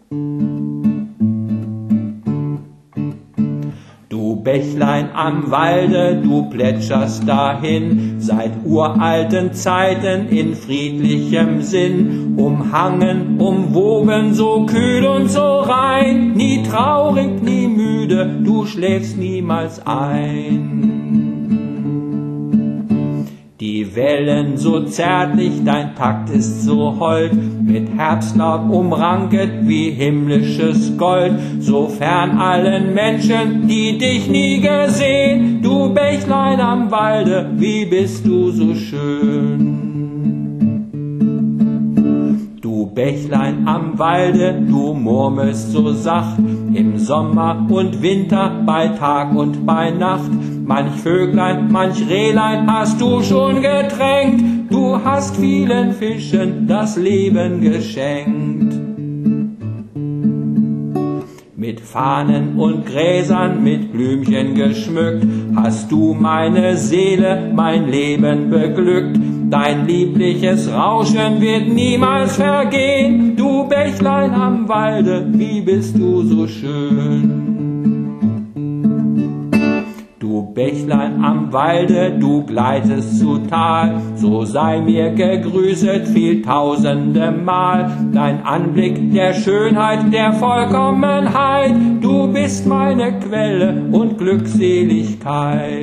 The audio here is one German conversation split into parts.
Du Bächlein am Walde, du plätscherst dahin, seit uralten Zeiten in friedlichem Sinn, umhangen, umwoben, so kühl und so rein, nie traurig, nie müde, du schläfst niemals ein. Die Wellen so zärtlich, dein Takt ist so hold, mit Herbstlaub umranket wie himmlisches Gold, so fern allen Menschen, die dich nie gesehen, du Bächlein am Walde, wie bist du so schön. Du Bächlein am Walde, du murmelst so sacht, im Sommer und Winter, bei Tag und bei Nacht, manch Vöglein, manch Rehlein hast du schon getränkt, du hast vielen Fischen das Leben geschenkt. Mit Fahnen und Gräsern, mit Blümchen geschmückt, hast du meine Seele, mein Leben beglückt. Dein liebliches Rauschen wird niemals vergehen, du Bächlein am Walde, wie bist du so schön. Du Bächlein am Walde, du gleitest zu Tal, so sei mir gegrüßet viel tausende Mal. Dein Anblick der Schönheit, der Vollkommenheit, du bist meine Quelle und Glückseligkeit.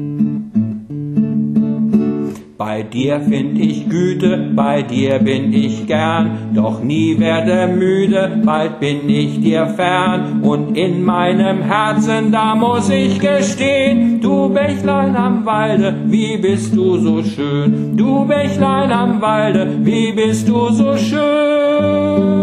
Bei dir find ich Güte, bei dir bin ich gern, doch nie werde müde, bald bin ich dir fern. Und in meinem Herzen, da muss ich gestehen, du Bächlein am Walde, wie bist du so schön. Du Bächlein am Walde, wie bist du so schön.